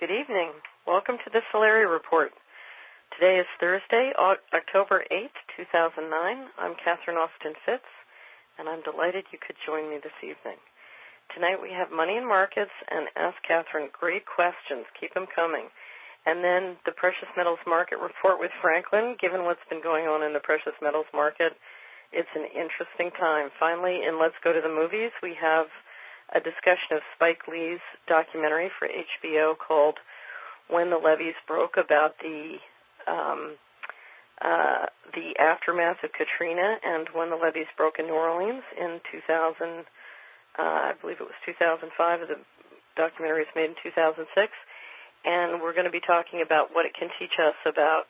Good evening. Welcome to the Solari Report. Today is Thursday, October 8th, 2009. I'm Catherine Austin Fitz, and I'm delighted you could join me this evening. Tonight we have Money and Markets and Ask Catherine. Great questions. Keep them coming. And then the Precious Metals Market Report with Franklin. Given what's been going on in the precious metals market, it's an interesting time. Finally, in Let's Go to the Movies, we have a discussion of Spike Lee's documentary for HBO called When the Levees Broke, about the aftermath of Katrina and when the levees broke in New Orleans in 2000, I believe it was 2005. The documentary was made in 2006. And we're going to be talking about what it can teach us about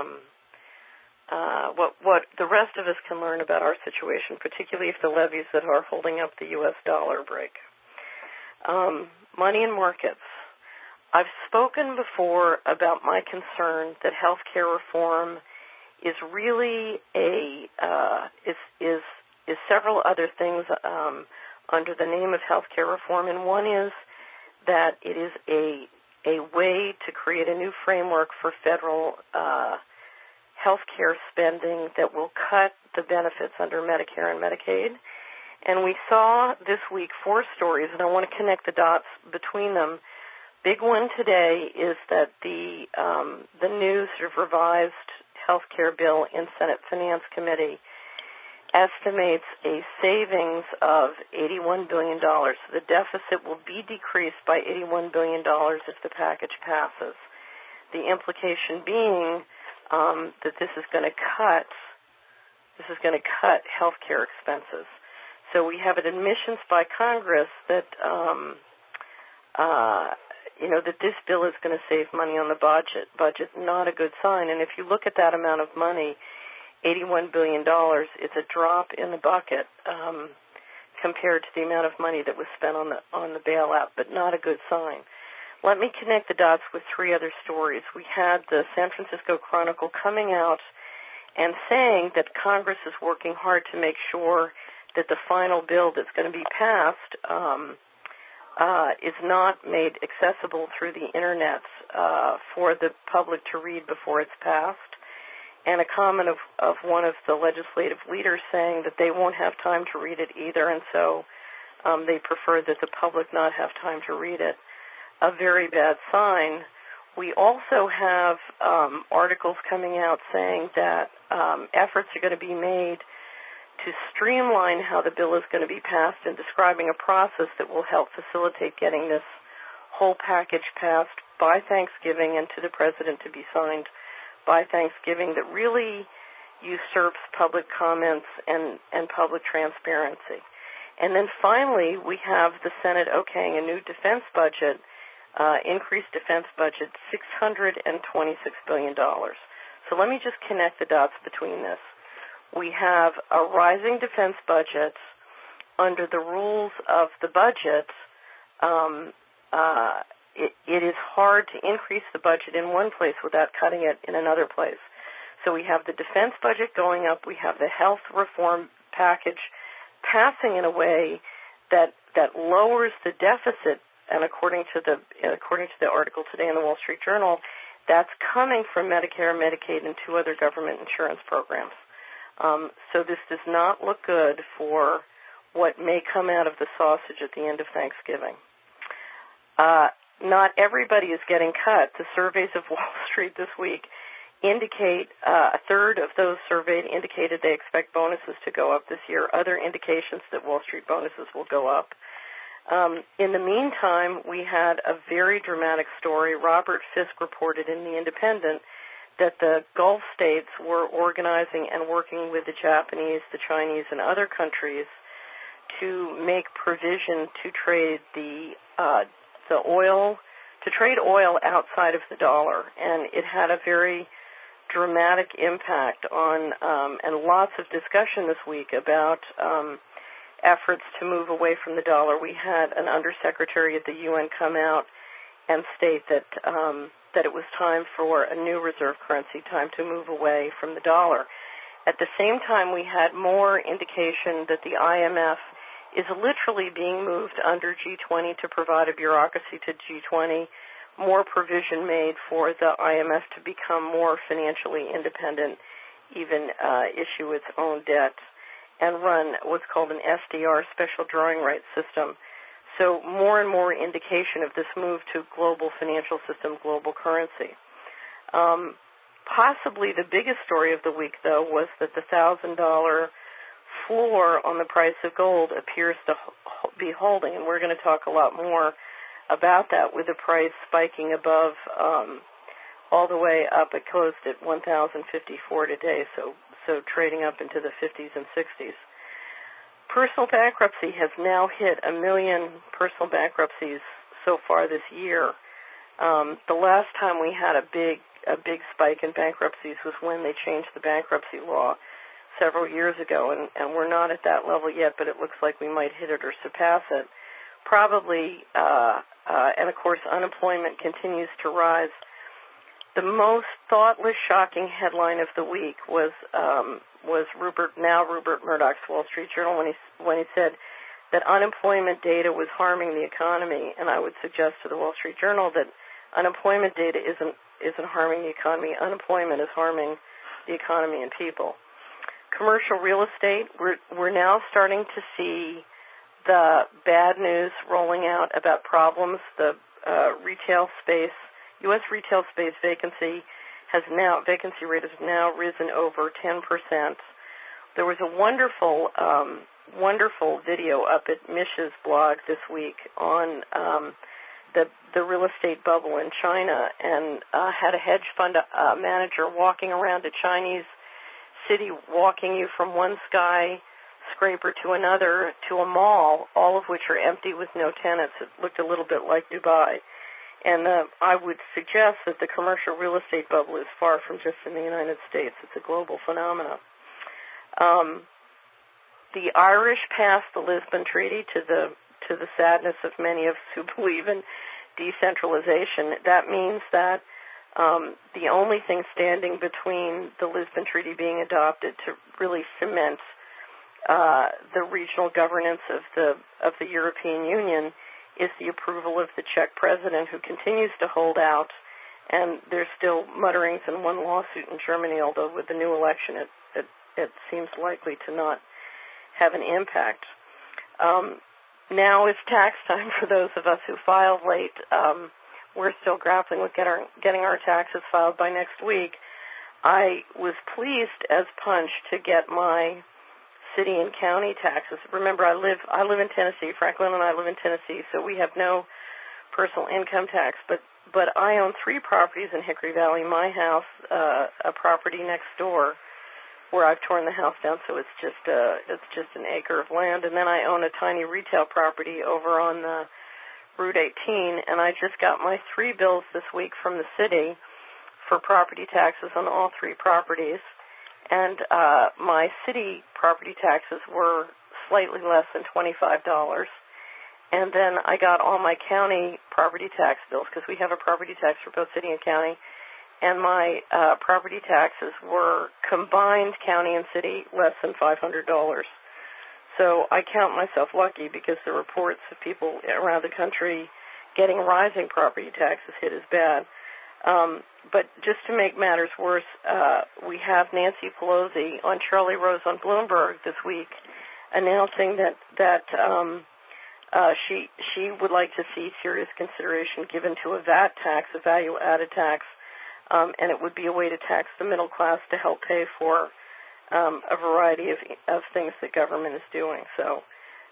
what the rest of us can learn about our situation, particularly if the levees that are holding up the U.S. dollar break. Money and markets. I've spoken before about my concern that health care reform is really is several other things under the name of health care reform, and one is that it is a way to create a new framework for federal health care spending that will cut the benefits under Medicare and Medicaid. And we saw this week 4 stories, and I want to connect the dots between them. Big one today is that the new sort of revised health care bill in Senate Finance Committee estimates a savings of $81 billion. So the deficit will be decreased by $81 billion if the package passes. The implication being that this is going to cut health care expenses. So we have an admissions by Congress that that this bill is going to save money on the budget. Not a good sign. And if you look at that amount of money, $81 billion, it's a drop in the bucket compared to the amount of money that was spent on the bailout, but not a good sign. Let me connect the dots with 3 other stories. We had the San Francisco Chronicle coming out and saying that Congress is working hard to make sure that the final bill that's going to be passed is not made accessible through the Internet for the public to read before it's passed. And a comment of one of the legislative leaders saying that they won't have time to read it either, and so they prefer that the public not have time to read it. A very bad sign. We also have articles coming out saying that efforts are going to be made to streamline how the bill is going to be passed and describing a process that will help facilitate getting this whole package passed by Thanksgiving and to the President to be signed by Thanksgiving, that really usurps public comments and public transparency. And then finally, we have the Senate okaying a new defense budget, increased defense budget, $626 billion. So let me just connect the dots between this. We have a rising defense budget. Under the rules of the budget, it is hard to increase the budget in one place without cutting it in another place. So we have the defense budget going up. We have the health reform package passing in a way that lowers the deficit. And according to the article today in the Wall Street Journal, that's coming from Medicare, Medicaid, and 2 other government insurance programs. So this does not look good for what may come out of the sausage at the end of Thanksgiving. Not everybody is getting cut. The surveys of Wall Street this week indicate a third of those surveyed indicated they expect bonuses to go up this year. Other indications that Wall Street bonuses will go up. In the meantime, we had a very dramatic story. Robert Fisk reported in The Independent that the Gulf states were organizing and working with the Japanese, the Chinese, and other countries to make provision to trade the oil outside of the dollar, and it had a very dramatic impact on and lots of discussion this week about efforts to move away from the dollar. We had an undersecretary at the UN come out and state that it was time for a new reserve currency, time to move away from the dollar. At the same time, we had more indication that the IMF is literally being moved under G20 to provide a bureaucracy to G20 more provision made for the IMF to become more financially independent, even issue its own debt, and run what's called an SDR, special drawing rights system. So more and more indication of this move to global financial system, global currency. Possibly the biggest story of the week, though, was that the $1,000 floor on the price of gold appears to be holding, and we're going to talk a lot more about that, with the price spiking above all the way up. It closed at 1,054 today, so trading up into the 50s and 60s. Personal bankruptcy has now hit 1 million personal bankruptcies so far this year. The last time we had a big spike in bankruptcies was when they changed the bankruptcy law several years ago, and we're not at that level yet, but it looks like we might hit it or surpass it. Probably, and of course, unemployment continues to rise. The most thoughtless, shocking headline of the week was Rupert Murdoch's Wall Street Journal when he said that unemployment data was harming the economy, and I would suggest to the Wall Street Journal that unemployment data isn't harming the economy. Unemployment is harming the economy and people. Commercial real estate, we're now starting to see the bad news rolling out about problems. The retail space, U.S. retail space vacancy rate has now risen over 10%. There was a wonderful video up at Mish's blog this week on the real estate bubble in China, and had a hedge fund manager walking around a Chinese city, walking you from one skyscraper to another to a mall, all of which are empty with no tenants. It looked a little bit like Dubai. And I would suggest that the commercial real estate bubble is far from just in the United States. It's a global phenomenon. The Irish passed the Lisbon Treaty to the sadness of many of us who believe in decentralization. That means that the only thing standing between the Lisbon Treaty being adopted to really cement the regional governance of the European Union is the approval of the Czech president, who continues to hold out, and there's still mutterings in one lawsuit in Germany, although with the new election it seems likely to not have an impact. Now is tax time for those of us who filed late. We're still grappling with getting our taxes filed by next week. I was pleased as punch to get my city and county taxes. Remember, I live in Tennessee. Franklin and I live in Tennessee, so we have no personal income tax. But I own 3 properties in Hickory Valley. My house, a property next door, where I've torn the house down, so it's just an acre of land, and then I own a tiny retail property over on the Route 18, and I just got my 3 bills this week from the city for property taxes on all 3 properties. And my city property taxes were slightly less than $25. And then I got all my county property tax bills, because we have a property tax for both city and county. And my property taxes were combined county and city less than $500. So I count myself lucky, because the reports of people around the country getting rising property taxes hit as bad. But just to make matters worse, we have Nancy Pelosi on Charlie Rose on Bloomberg this week announcing that she would like to see serious consideration given to a VAT tax, a value-added tax, and it would be a way to tax the middle class to help pay for a variety of things that government is doing. So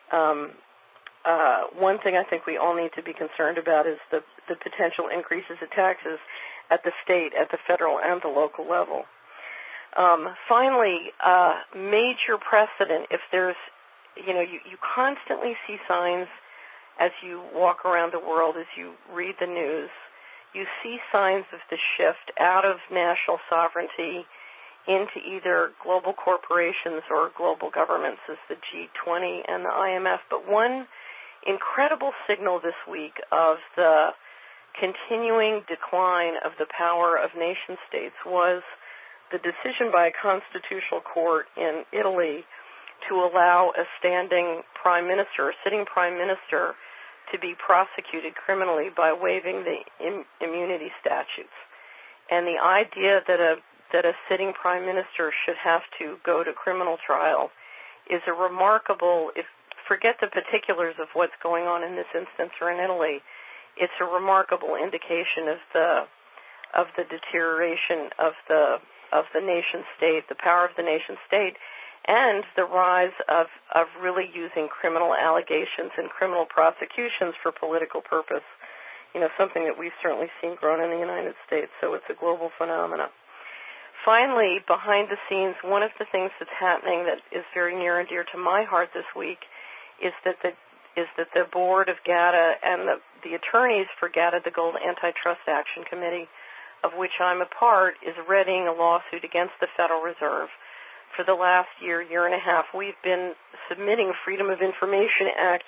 one thing I think we all need to be concerned about is the potential increases in taxes at the state, at the federal, and the local level. Finally, major precedent, if there's, you constantly see signs as you walk around the world, as you read the news, you see signs of the shift out of national sovereignty into either global corporations or global governments as the G20 and the IMF. But one incredible signal this week of the continuing decline of the power of nation states was the decision by a constitutional court in Italy to allow a standing prime minister, a sitting prime minister, to be prosecuted criminally by waiving the immunity statutes. And the idea that a sitting prime minister should have to go to criminal trial is a remarkable, forget the particulars of what's going on in this instance or in Italy, it's a remarkable indication of the deterioration of the nation state, the power of the nation state, and the rise of really using criminal allegations and criminal prosecutions for political purpose. Something that we've certainly seen grown in the United States, so it's a global phenomenon. Finally, behind the scenes, one of the things that's happening that is very near and dear to my heart this week is that the board of GATA and the attorneys for GATA, the Gold Antitrust Action Committee, of which I'm a part, is readying a lawsuit against the Federal Reserve. For the last year and a half, we've been submitting Freedom of Information Act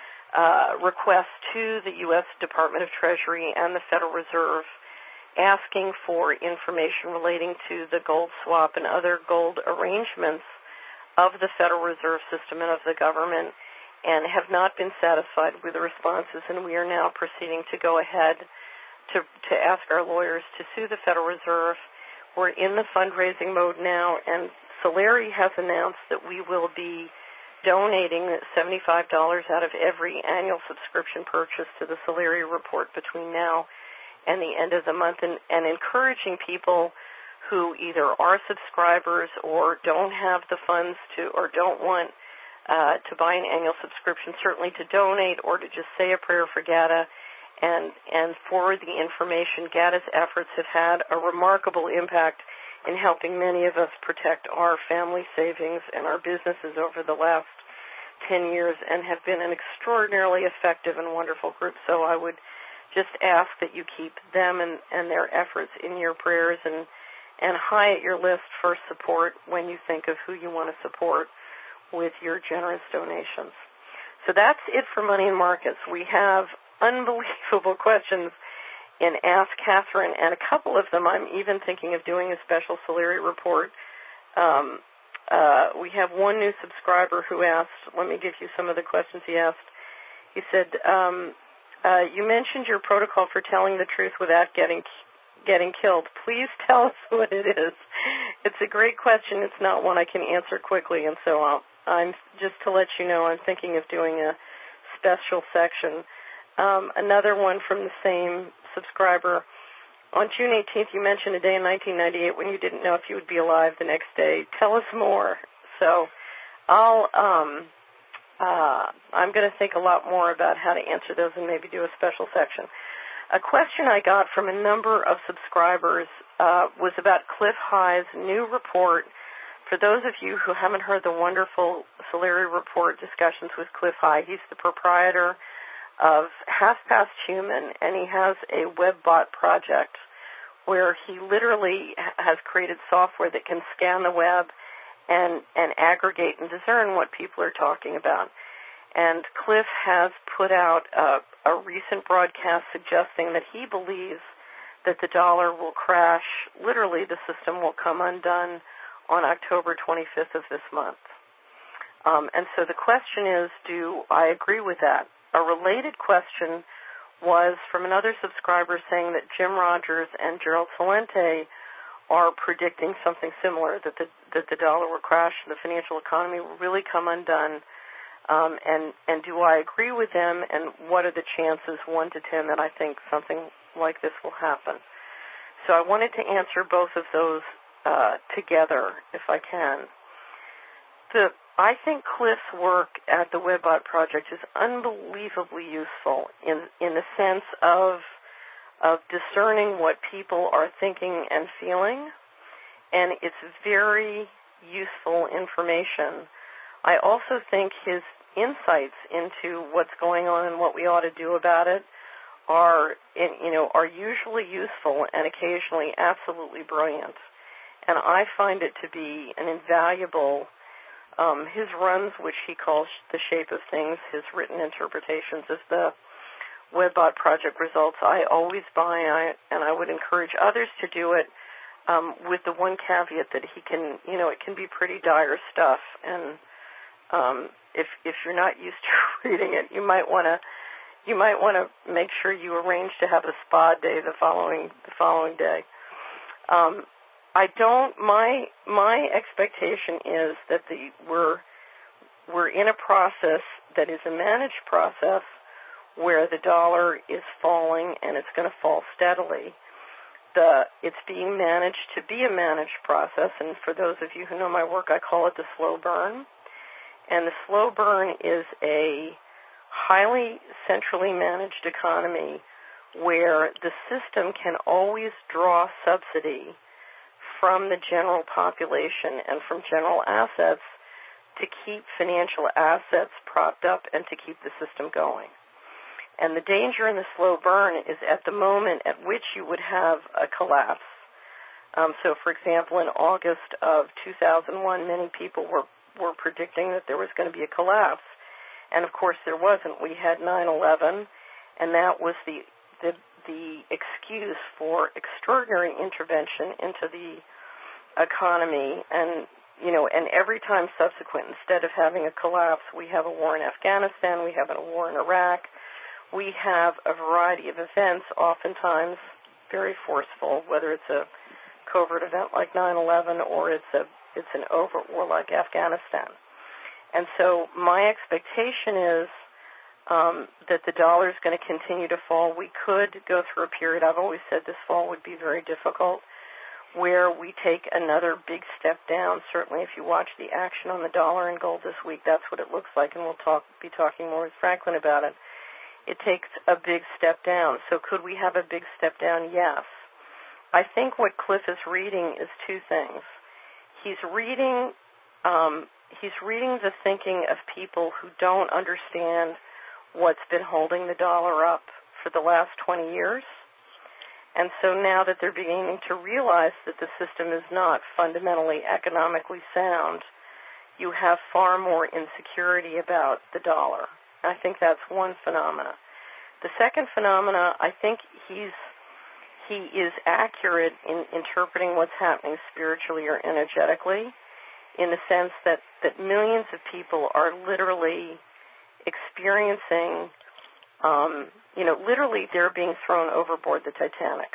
requests to the U.S. Department of Treasury and the Federal Reserve, asking for information relating to the gold swap and other gold arrangements of the Federal Reserve System and of the government, and have not been satisfied with the responses, and we are now proceeding to go ahead to ask our lawyers to sue the Federal Reserve. We're in the fundraising mode now, and Solari has announced that we will be donating $75 out of every annual subscription purchase to the Solari report between now and the end of the month, and encouraging people who either are subscribers or don't have the funds to, or don't want to buy an annual subscription, certainly to donate or to just say a prayer for GATA and forward the information. GATA's efforts have had a remarkable impact in helping many of us protect our family savings and our businesses over the last 10 years, and have been an extraordinarily effective and wonderful group. So I would just ask that you keep them and their efforts in your prayers, and high at your list for support when you think of who you want to support with your generous donations. So that's it for Money and Markets. We have unbelievable questions in Ask Catherine, and a couple of them I'm even thinking of doing a special Solari report. We have one new subscriber who asked, let me give you some of the questions he asked. He said, you mentioned your protocol for telling the truth without getting killed. Please tell us what it is. It's a great question. It's not one I can answer quickly, and so I'm just to let you know, I'm thinking of doing a special section. Another one from the same subscriber. On June 18th, you mentioned a day in 1998 when you didn't know if you would be alive the next day. Tell us more. So I'm going to think a lot more about how to answer those and maybe do a special section. A question I got from a number of subscribers was about Cliff High's new report. For those of you who haven't heard the wonderful Solari report discussions with Cliff High, he's the proprietor of Half Past Human, and he has a WebBot project where he literally has created software that can scan the web and aggregate and discern what people are talking about. And Cliff has put out a recent broadcast suggesting that he believes that the dollar will crash, literally the system will come undone on October 25th of this month. And so the question is, do I agree with that? A related question was from another subscriber saying that Jim Rogers and Gerald Celente are predicting something similar, that the dollar will crash and the financial economy will really come undone. And do I agree with them, and what are the chances, 1 to 10, that I think something like this will happen? So I wanted to answer both of those together, if I can. I think Cliff's work at the WebBot Project is unbelievably useful in the sense of discerning what people are thinking and feeling, and it's very useful information. I also think his insights into what's going on and what we ought to do about it are usually useful and occasionally absolutely brilliant. And I find it to be an invaluable, his runs, which he calls The Shape of Things, his written interpretations of the WebBot Project results, I always buy, and I would encourage others to do it, with the one caveat that he can, it can be pretty dire stuff, and if you're not used to reading it, you might want to you might want to make sure you arrange to have a spa day the following day. My expectation is that we're in a process that is a managed process where the dollar is falling and it's going to fall steadily. It's being managed to be a managed process, and for those of you who know my work, I call it the slow burn. And the slow burn is a highly centrally managed economy where the system can always draw subsidy from the general population and from general assets to keep financial assets propped up and to keep the system going. And the danger in the slow burn is at the moment at which you would have a collapse. So, for example, in August of 2001, many people were predicting that there was going to be a collapse. And, of course, there wasn't. We had 9/11, and that was the excuse for extraordinary intervention into the economy. And, and every time subsequent, instead of having a collapse, we have a war in Afghanistan, we have a war in Iraq. We have a variety of events, oftentimes very forceful, whether it's a covert event like 9/11 or it's an overt war like Afghanistan. And so my expectation is that the dollar is going to continue to fall. We could go through a period, I've always said this fall would be very difficult, where we take another big step down. Certainly if you watch the action on the dollar and gold this week, that's what it looks like, and we'll be talking more with Franklin about it. It takes a big step down. So could we have a big step down? Yes. I think what Cliff is reading is two things. He's reading the thinking of people who don't understand what's been holding the dollar up for the last 20 years. And so now that they're beginning to realize that the system is not fundamentally economically sound, you have far more insecurity about the dollar. I think that's one phenomena. The second phenomena, I think he is accurate in interpreting what's happening spiritually or energetically, in the sense that millions of people are literally experiencing, literally they're being thrown overboard the Titanic.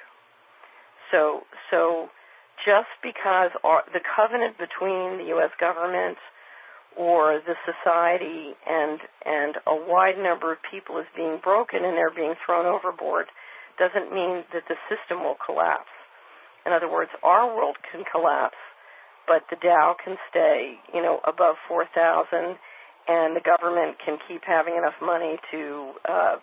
So just because the covenant between the U.S. government or the society and a wide number of people is being broken and they're being thrown overboard doesn't mean that the system will collapse. In other words, our world can collapse, but the Dow can stay, above 4,000, and the government can keep having enough money to,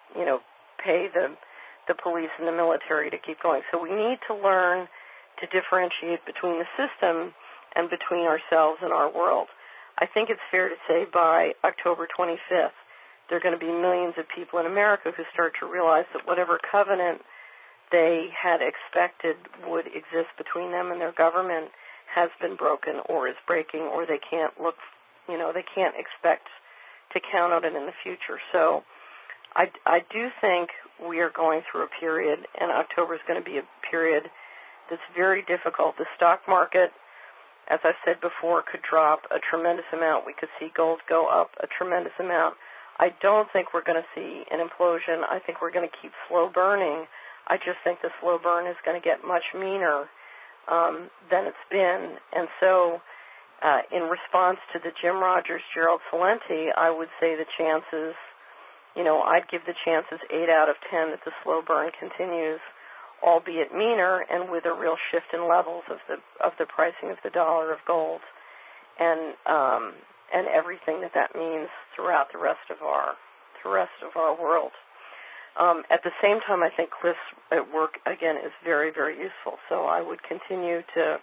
pay the police and the military to keep going. So we need to learn to differentiate between the system and between ourselves and our world. I think it's fair to say by October 25th, there are going to be millions of people in America who start to realize that whatever covenant they had expected would exist between them and their government has been broken or is breaking, or they can't they can't expect to count on it in the future. So I do think we are going through a period, and October is going to be a period that's very difficult. The stock market, as I said before, could drop a tremendous amount. We could see gold go up a tremendous amount. I don't think we're going to see an implosion. I think we're going to keep slow burning. I just think the slow burn is going to get much meaner than it's been. And so in response to the Jim Rogers, Gerald Celente, I would say the chances, I'd give the chances 8 out of 10 that the slow burn continues, albeit meaner and with a real shift in levels of the pricing of the dollar, of gold, and everything that means throughout the rest of our world. At the same time, I think Cliff's work again is very, very useful. So I will continue to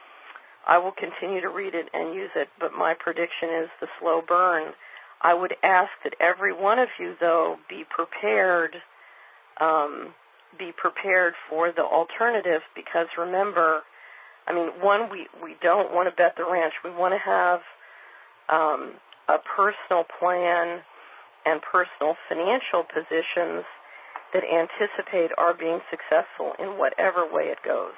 read it and use it. But my prediction is the slow burn. I would ask that every one of you, though, be prepared for the alternative, because remember, one, we don't want to bet the ranch. We want to have a personal plan and personal financial positions that anticipate our being successful in whatever way it goes.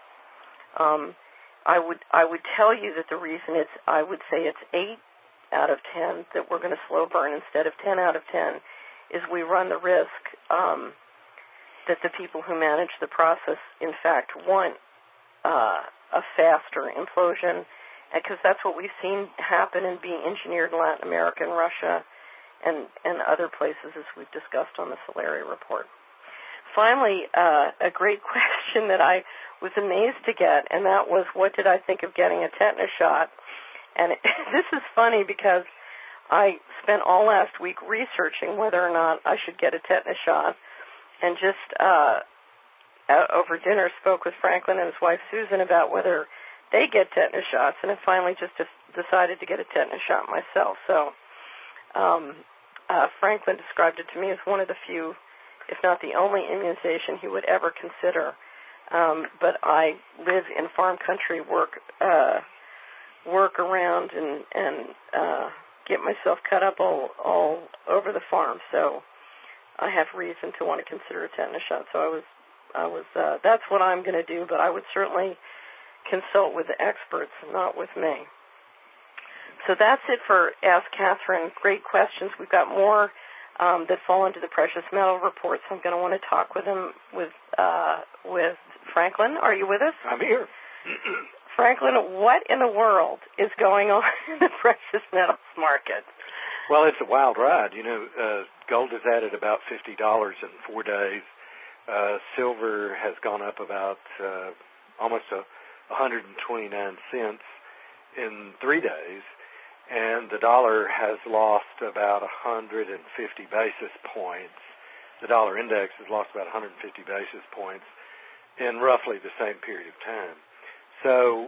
I would tell you that the reason I would say it's 8 out of 10 that we're going to slow burn instead of 10 out of 10 is we run the risk that the people who manage the process, in fact, want a faster implosion, because that's what we've seen happen and being engineered in Latin America and Russia and other places, as we've discussed on the Solari report. Finally, a great question that I was amazed to get, and that was, what did I think of getting a tetanus shot? And this is funny because I spent all last week researching whether or not I should get a tetanus shot, and just over dinner spoke with Franklin and his wife Susan about whether they get tetanus shots, and I finally just decided to get a tetanus shot myself. So Franklin described it to me as one of the few, if not the only, immunization he would ever consider. But I live in farm country, work around and get myself cut up all over the farm, so I have reason to want to consider a tetanus shot. So I was that's what I'm going to do, but I would certainly consult with the experts, not with me. So that's it for Ask Catherine. Great questions. We've got more that fall into the precious metal report, so I'm going to want to talk with him with Franklin. Are you with us? I'm here. Franklin, what in the world is going on in the precious metals market? Well, it's a wild ride. Gold has added about $50 in 4 days. Silver has gone up about almost 129 cents in 3 days. And the dollar has lost about 150 basis points. The dollar index has lost about 150 basis points in roughly the same period of time. So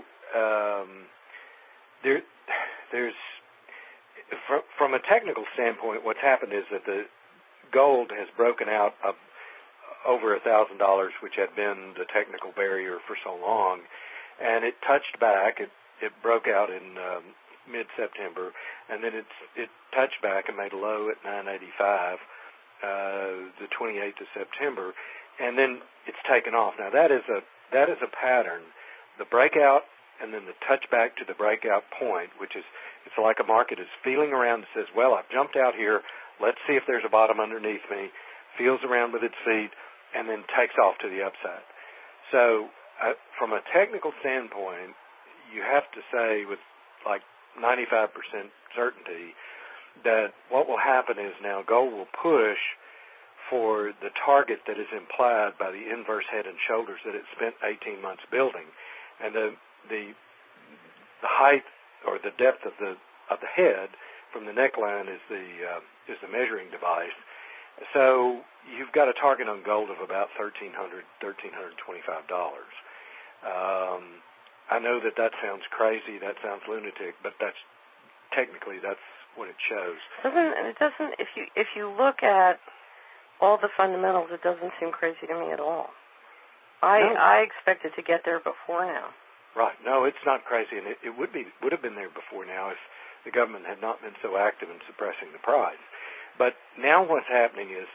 there's from a technical standpoint, what's happened is that the gold has broken out of over $1,000, which had been the technical barrier for so long, and it touched back. It broke out in mid-September, and then it touched back and made a low at 985 the 28th of September, and then it's taken off. Now that is a pattern. The breakout and then the touchback to the breakout point, which is, it's like a market is feeling around and says, well, I've jumped out here, let's see if there's a bottom underneath me, feels around with its feet, and then takes off to the upside. So from a technical standpoint, you have to say with like 95% certainty that what will happen is now gold will push for the target that is implied by the inverse head and shoulders that it spent 18 months building. And the height or the depth of the head from the neckline is the measuring device. So you've got a target on gold of about $1,325. I know that sounds crazy, that sounds lunatic, but that's what it shows. If you look at all the fundamentals, it doesn't seem crazy to me at all. I expected to get there before now. Right. No, it's not crazy, and it would have been there before now if the government had not been so active in suppressing the price. But now what's happening is,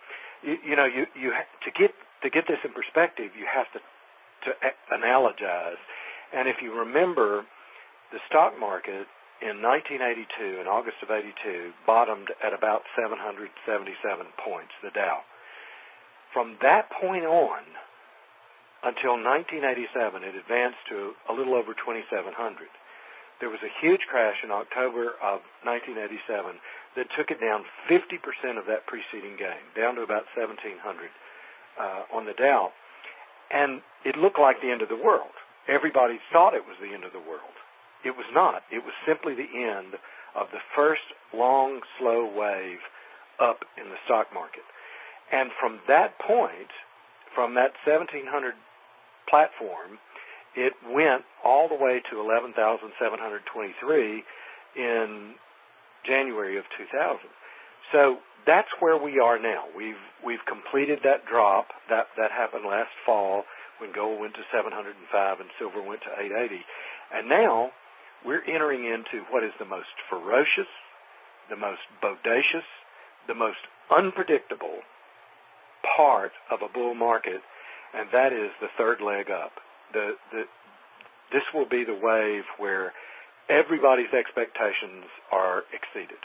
to get this in perspective, you have to analogize. And if you remember, the stock market in 1982, in August of 82, bottomed at about 777 points, the Dow. From that point on, until 1987, it advanced to a little over 2,700. There was a huge crash in October of 1987 that took it down 50% of that preceding gain, down to about 1,700 on the Dow. And it looked like the end of the world. Everybody thought it was the end of the world. It was not. It was simply the end of the first long, slow wave up in the stock market. And from that point, from that 1,700 platform, it went all the way to 11,723 in January of 2000. So that's where we are now. We've completed that drop. That happened last fall when gold went to 705 and silver went to 880. And now we're entering into what is the most ferocious, the most bodacious, the most unpredictable part of a bull market, and that is the third leg up. This will be the wave where everybody's expectations are exceeded.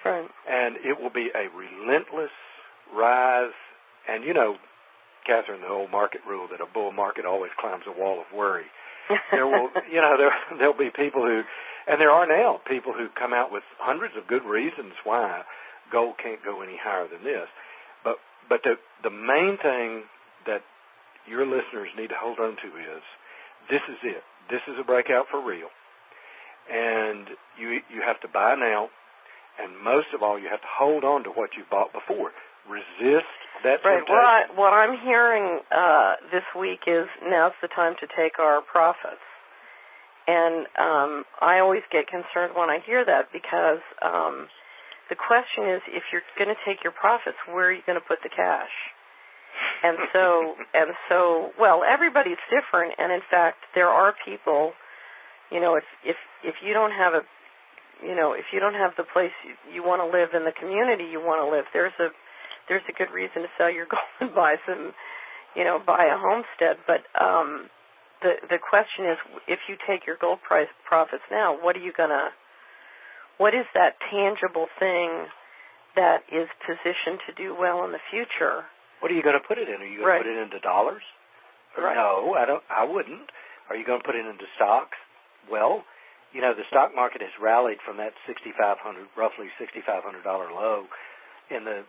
Right. And it will be a relentless rise. And, you know, Catherine, the old market rule that a bull market always climbs a wall of worry. There'll be people who, and there are now people who come out with hundreds of good reasons why gold can't go any higher than this. But the main thing that your listeners need to hold on to is this is it. This is a breakout for real. And you have to buy now, and most of all, you have to hold on to what you bought before. Resist that temptation. Right. What I'm hearing this week is now's the time to take our profits. And I always get concerned when I hear that because the question is, if you're going to take your profits, where are you going to put the cash? And so, well, everybody's different. And in fact, there are people, you know, if you don't have if you don't have the place you want to live in the community you want to live, there's a good reason to sell your gold and buy buy a homestead. But the question is, if you take your gold price profits now, what is that tangible thing that is positioned to do well in the future? What are you going to put it in? Are you going to put it into dollars? Right. No, I wouldn't. Are you going to put it into stocks? Well, you know, the stock market has rallied from that roughly $6,500 low in the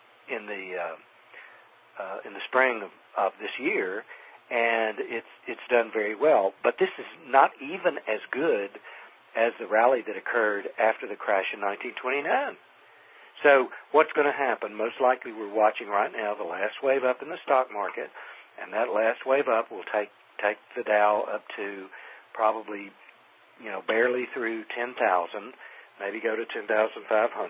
spring of this year, and it's done very well. But this is not even as good as the rally that occurred after the crash in 1929. So what's going to happen? Most likely we're watching right now the last wave up in the stock market, and that last wave up will take the Dow up to probably, you know, barely through 10,000, maybe go to 10,500,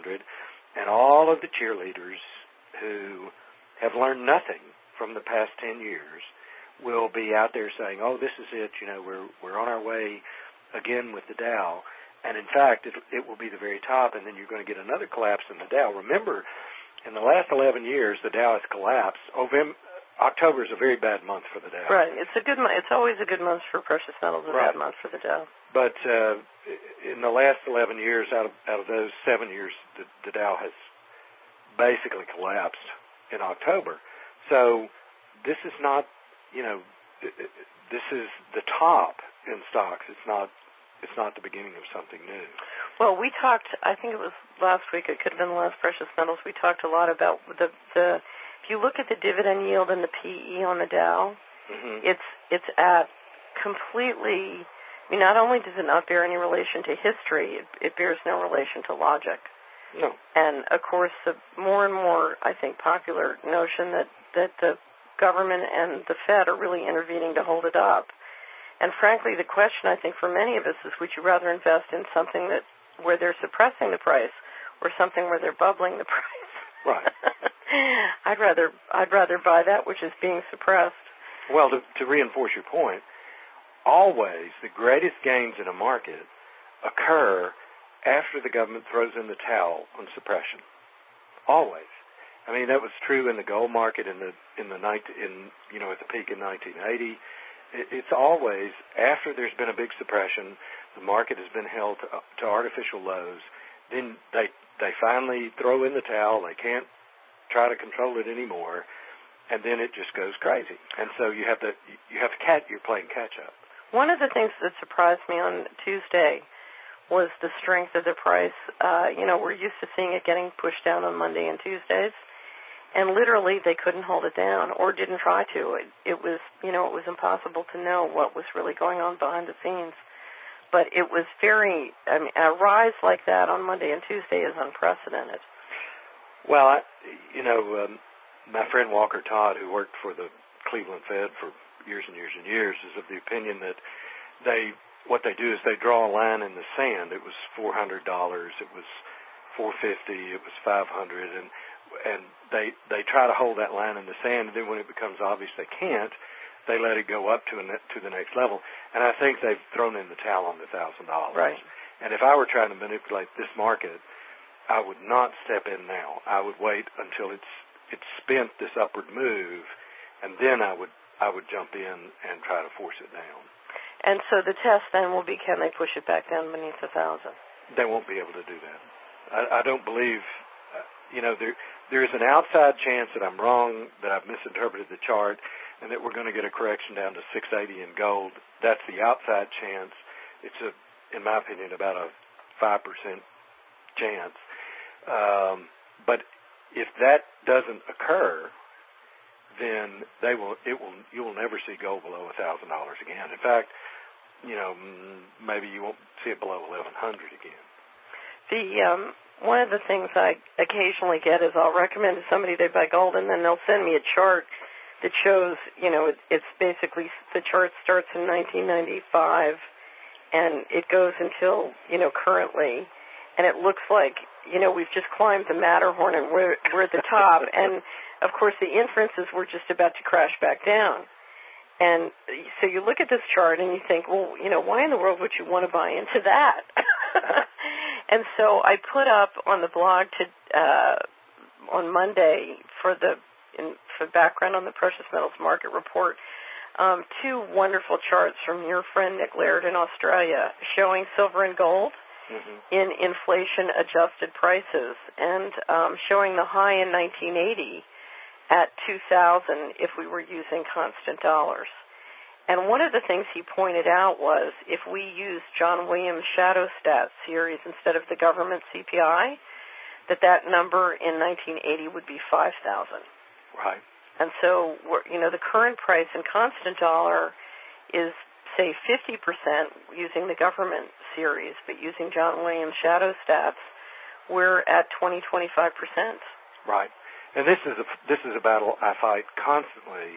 and all of the cheerleaders who have learned nothing from the past 10 years will be out there saying, oh, this is it, you know, we're on our way again with the Dow. And in fact, it will be the very top, and then you're going to get another collapse in the Dow. Remember, in the last 11 years, the Dow has collapsed. October is a very bad month for the Dow. Right. It's always a good month for precious metals, a bad month for the Dow. But in the last 11 years, out of those 7 years, the Dow has basically collapsed in October. So this is not, you know, this is the top in stocks. It's not the beginning of something new. Well, we talked, I think it was last week, it could have been the last precious metals, we talked a lot about the if you look at the dividend yield and the PE on the Dow, it's at completely, I mean, not only does it not bear any relation to history, it bears no relation to logic. No. And, of course, the more and more, I think, popular notion that the government and the Fed are really intervening to hold it up. And frankly, the question, I think, for many of us is, would you rather invest in something where they're suppressing the price or something where they're bubbling the price? Right. I'd rather buy that which is being suppressed. Well, to reinforce your point, always the greatest gains in a market occur after the government throws in the towel on suppression. Always. I mean, that was true in the gold market at the peak in 1980. It's always after there's been a big suppression, the market has been held to artificial lows. Then they finally throw in the towel. They can't try to control it anymore, and then it just goes crazy. And so you're playing catch up. One of the things that surprised me on Tuesday was the strength of the price. We're used to seeing it getting pushed down on Monday and Tuesdays. And literally, they couldn't hold it down, or didn't try to. It was impossible to know what was really going on behind the scenes. But it was a rise like that on Monday and Tuesday is unprecedented. Well, my friend Walker Todd, who worked for the Cleveland Fed for years and years and years, is of the opinion that what they do is they draw a line in the sand. It was $400, it was $450, it was $500, and they try to hold that line in the sand, and then when it becomes obvious they can't, they let it go up to the next level. And I think they've thrown in the towel on the $1,000. Right. And if I were trying to manipulate this market, I would not step in now. I would wait until it's spent this upward move, and then I would jump in and try to force it down. And so the test then will be, can they push it back down beneath 1,000? They won't be able to do that. I don't believe there is an outside chance that I'm wrong, that I've misinterpreted the chart, and that we're going to get a correction down to 680 in gold. That's the outside chance. It's in my opinion, about a 5% chance. But if that doesn't occur, then you will never see gold below $1,000 again. In fact, maybe you won't see it below 1,100 again. One of the things I occasionally get is I'll recommend to somebody they buy gold, and then they'll send me a chart that shows, it's basically the chart starts in 1995 and it goes until, currently, and it looks like, we've just climbed the Matterhorn and we're at the top, and of course the inference is we're just about to crash back down. And so you look at this chart and you think, well, why in the world would you want to buy into that? And so I put up on the blog on Monday for background on the Precious Metals Market Report, two wonderful charts from your friend Nick Laird in Australia showing silver and gold in inflation-adjusted prices, and showing the high in 1980 at 2,000 if we were using constant dollars. And one of the things he pointed out was if we use John Williams' Shadow Stat series instead of the government CPI, that number in 1980 would be 5,000. Right. And so, the current price in constant dollar is, say, 50% using the government series, but using John Williams' Shadow Stats, we're at 20-25%. Right. And this is a battle I fight constantly.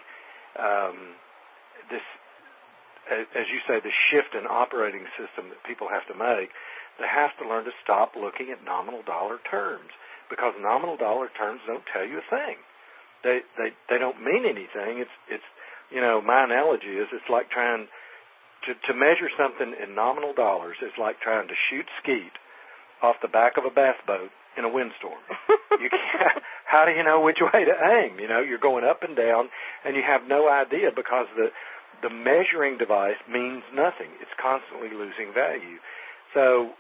As you say, the shift in operating system that people have to make, they have to learn to stop looking at nominal dollar terms, because nominal dollar terms don't tell you a thing. They don't mean anything. It's my analogy is it's like trying to measure something in nominal dollars is like trying to shoot skeet off the back of a bass boat in a windstorm. You can't, how do you know which way to aim? You're going up and down, and you have no idea because the measuring device means nothing. It's constantly losing value. So,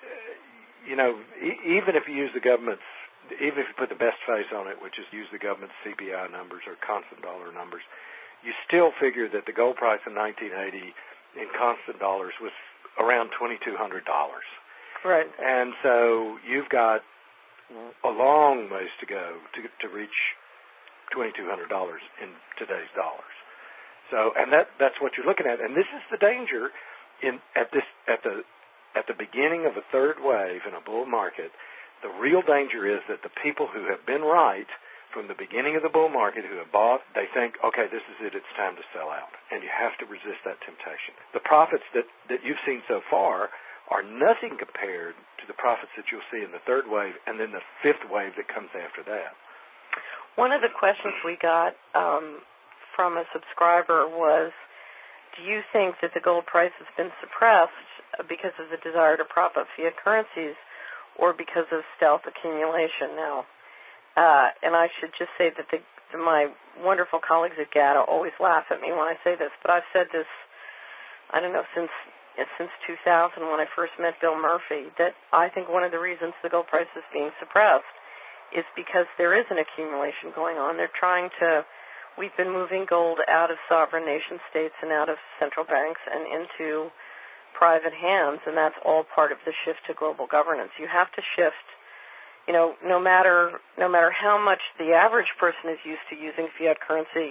even if you use the government's, even if you put the best face on it, which is use the government's CPI numbers or constant dollar numbers, you still figure that the gold price in 1980 in constant dollars was around $2,200. Right. And so you've got a long ways to go to reach $2,200 in today's dollars. So, and that's what you're looking at. And this is the danger at the beginning of a third wave in a bull market. The real danger is that the people who have been right from the beginning of the bull market, who have bought, they think, okay, this is it, it's time to sell out. And you have to resist that temptation. The profits that you've seen so far are nothing compared to the profits that you'll see in the third wave and then the fifth wave that comes after that. One of the questions we got from a subscriber was, do you think that the gold price has been suppressed because of the desire to prop up fiat currencies or because of stealth accumulation now? And I should just say that my wonderful colleagues at GATA always laugh at me when I say this, but I've said this, I don't know, since 2000 when I first met Bill Murphy, that I think one of the reasons the gold price is being suppressed is because there is an accumulation going on. We've been moving gold out of sovereign nation states and out of central banks and into private hands, and that's all part of the shift to global governance. You have to shift, no matter how much the average person is used to using fiat currency,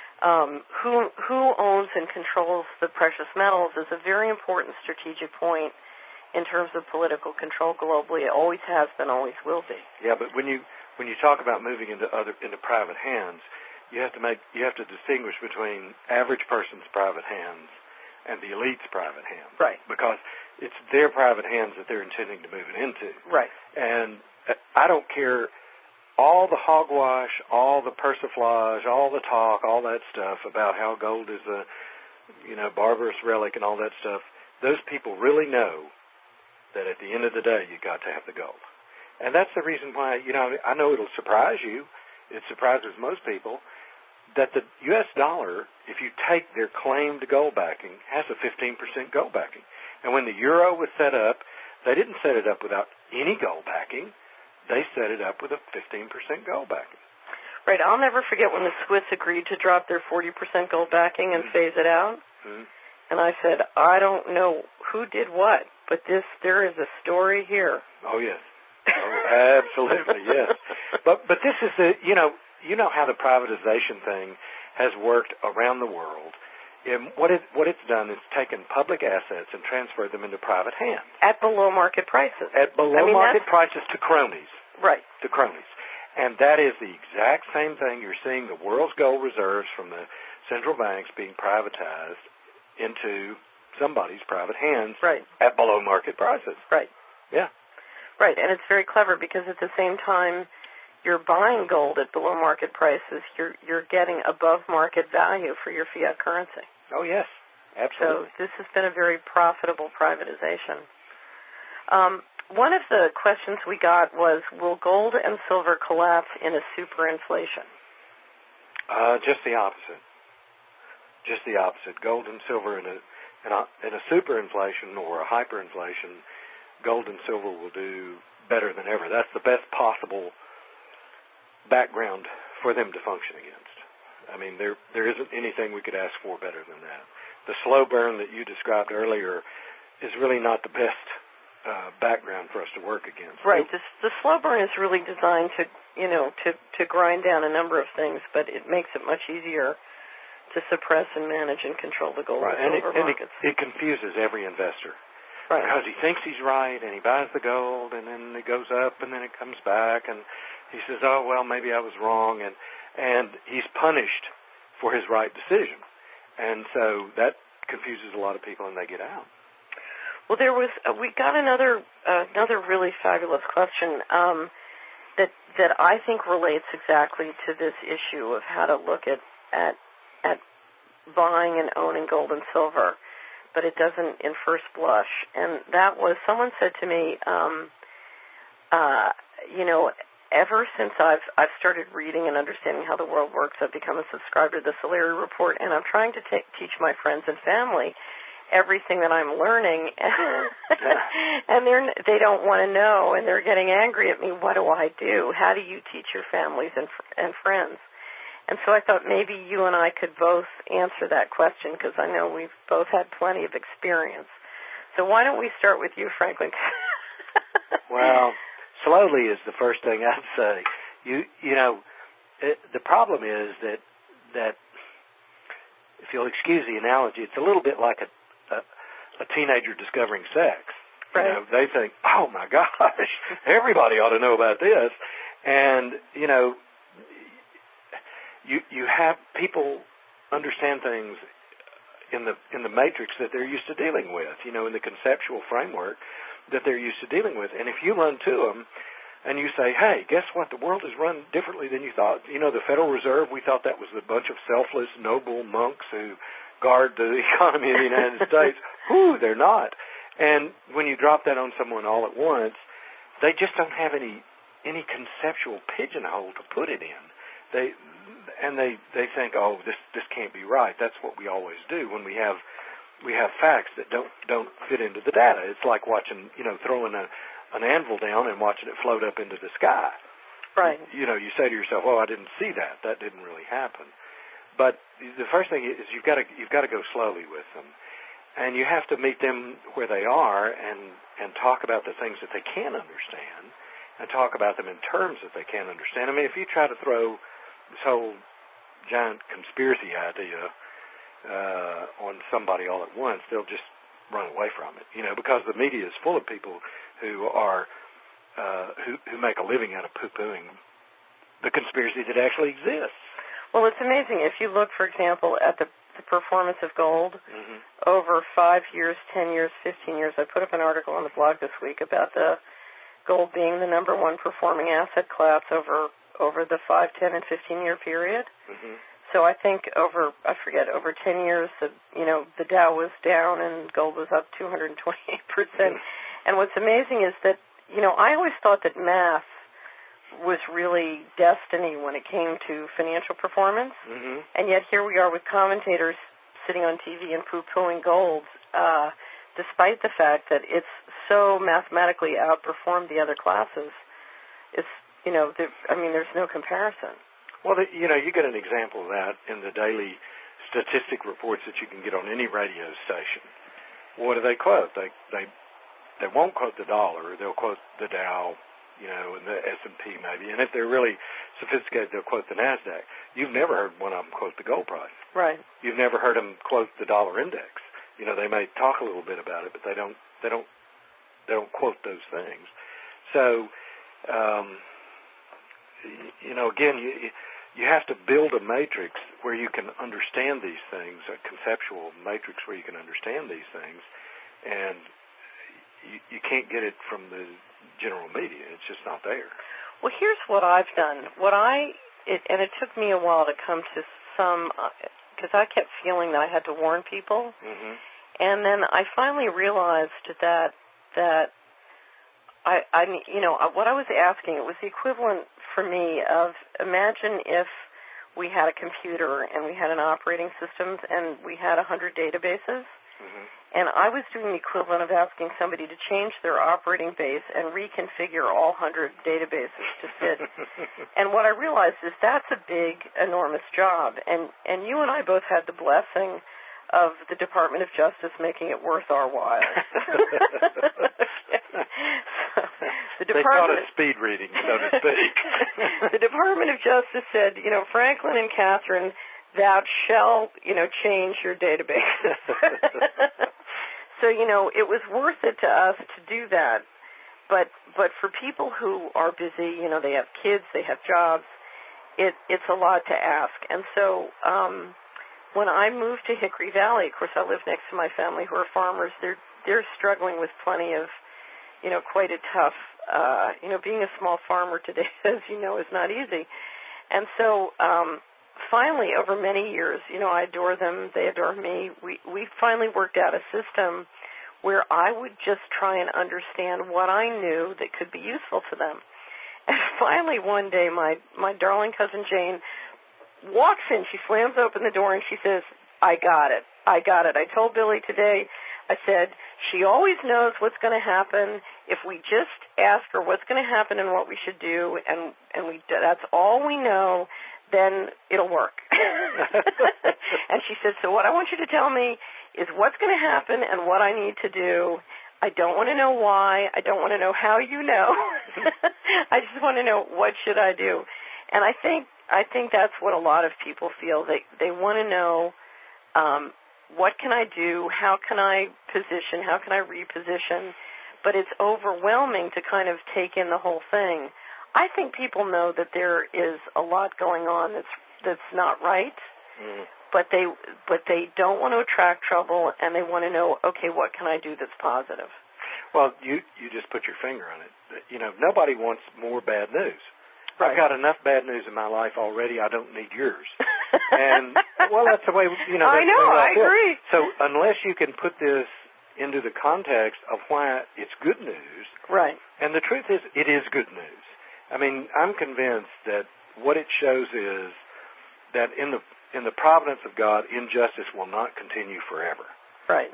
who owns and controls the precious metals is a very important strategic point in terms of political control globally. It always has been, always will be. Yeah, but when you talk about moving into private hands, you have to distinguish between average person's private hands and the elite's private hands. Right. Because it's their private hands that they're intending to move it into. Right. And I don't care all the hogwash, all the persiflage, all the talk, all that stuff about how gold is a, barbarous relic and all that stuff. Those people really know that at the end of the day, you got to have the gold. And that's the reason why, I know it'll surprise you. It surprises most people that the U.S. dollar, if you take their claimed gold backing, has a 15% gold backing. And when the euro was set up, they didn't set it up without any gold backing. they set it up with a 15% gold backing. Right. I'll never forget when the Swiss agreed to drop their 40% gold backing and phase it out. Mm-hmm. And I said, I don't know who did what, but there is a story here. Oh, yes. Oh, absolutely, yes. But this is you know how the privatization thing has worked around the world. And what it's done is taken public assets and transferred them into private hands. At below market prices. At below market prices to cronies. Right. To cronies. And that is the exact same thing. You're seeing the world's gold reserves from the central banks being privatized into somebody's private hands at below market prices. Right. Yeah. Right, and it's very clever because at the same time you're buying gold at below market prices, you're getting above market value for your fiat currency. Oh, yes. Absolutely. So this has been a very profitable privatization. One of the questions we got was, will gold and silver collapse in a superinflation? Just the opposite. Just the opposite. Gold and silver in a superinflation or a hyperinflation, gold and silver will do better than ever. That's the best possible background for them to function against. I mean, there isn't anything we could ask for better than that. The slow burn that you described earlier is really not the best background for us to work against. Right. The slow burn is really designed to grind down a number of things, but it makes it much easier to suppress and manage and control the gold and silver markets. It confuses every investor. Right. Because he thinks he's right, and he buys the gold, and then it goes up, and then it comes back, and he says, oh, well, maybe I was wrong, and he's punished for his right decision. And so that confuses a lot of people, and they get out. Well, we got another really fabulous question that I think relates exactly to this issue of how to look at buying and owning gold and silver, but it doesn't in first blush. And that was, someone said to me, ever since I've started reading and understanding how the world works, I've become a subscriber to the Solari Report, and I'm trying to teach my friends and family everything that I'm learning, and they don't want to know, and they're getting angry at me. What do I do? How do you teach your families and friends? And so I thought maybe you and I could both answer that question, because I know we've both had plenty of experience. So why don't we start with you, Franklin? Well, slowly is the first thing I'd say. The problem is that if you'll excuse the analogy, it's a little bit like a teenager discovering sex. Right. They think, oh my gosh, everybody ought to know about this. And, you have people understand things in the matrix that they're used to dealing with, in the conceptual framework that they're used to dealing with. And if you run to them and you say, hey, guess what? The world is run differently than you thought. The Federal Reserve, we thought that was a bunch of selfless, noble monks who guard the economy of the United States. Whew, they're not. And when you drop that on someone all at once, they just don't have any conceptual pigeonhole to put it in. They think, oh, this can't be right. That's what we always do when we have facts that don't fit into the data. It's like watching, throwing an anvil down and watching it float up into the sky. Right. You say to yourself, oh, I didn't see that. That didn't really happen. But the first thing is you've got to go slowly with them. And you have to meet them where they are and talk about the things that they can understand and talk about them in terms that they can understand. I mean, if you try to throw this whole giant conspiracy idea on somebody all at once, they'll just run away from it, because the media is full of people who are who make a living out of poo-pooing the conspiracy that actually exists. Well, it's amazing. If you look, for example, at the performance of gold over 5 years, 10 years, 15 years, I put up an article on the blog this week about the gold being the number one performing asset class over the 5, 10, and 15-year period. Mm-hmm. So I think over 10 years, the Dow was down and gold was up 228%. Mm-hmm. And what's amazing is that, I always thought that math was really destiny when it came to financial performance. Mm-hmm. And yet here we are with commentators sitting on TV and poo-pooing gold, despite the fact that it's so mathematically outperformed the other classes. is, there's no comparison. Well, you get an example of that in the daily statistic reports that you can get on any radio station. What do they quote? They won't quote the dollar. They'll quote the Dow, and the S&P maybe. And if they're really sophisticated, they'll quote the NASDAQ. You've never heard one of them quote the gold price. Right. You've never heard them quote the dollar index. They may talk a little bit about it, but they don't quote those things. So, again, you have to build a matrix where you can understand these things, a conceptual matrix where you can understand these things, and you can't get it from the general media. It's just not there. Well, here's what I've done. And it took me a while to come to some, because I kept feeling that I had to warn people, mm-hmm. and then I finally realized that what I was asking, it was the equivalent for me of, imagine if we had a computer and we had an operating system and we had 100 databases, mm-hmm. and I was doing the equivalent of asking somebody to change their operating base and reconfigure all 100 databases to fit. And what I realized is that's a big, enormous job, and you and I both had the blessing of the Department of Justice making it worth our while. They call it speed reading, so to speak. The Department of Justice said, Franklin and Catherine, thou shall, change your databases. So, it was worth it to us to do that. But for people who are busy, they have kids, they have jobs, it's a lot to ask. And so, when I moved to Hickory Valley, of course, I live next to my family who are farmers. They're struggling with plenty of, quite a tough, being a small farmer today, as you know, is not easy. And so, finally, over many years, I adore them, they adore me. We finally worked out a system where I would just try and understand what I knew that could be useful to them. And finally, one day, my darling cousin Jane walks in, she slams open the door, and she says, I got it. I told Billy today, I said, she always knows what's going to happen. If we just ask her what's going to happen and what we should do, and that's all we know, then it'll work. And she said, so what I want you to tell me is what's going to happen and what I need to do. I don't want to know why. I don't want to know how you know. I just want to know what should I do. And I think that's what a lot of people feel. They want to know what can I do, how can I position, how can I reposition, but it's overwhelming to kind of take in the whole thing. I think people know that there is a lot going on that's not right, but they don't want to attract trouble, and they want to know, okay, what can I do that's positive? Well, you just put your finger on it. Nobody wants more bad news. Right. I've got enough bad news in my life already. I don't need yours. And, well, that's the way, I know, I agree. So unless you can put this into the context of why it's good news. Right. And the truth is, it is good news. I mean, I'm convinced that what it shows is that in the providence of God, injustice will not continue forever. Right.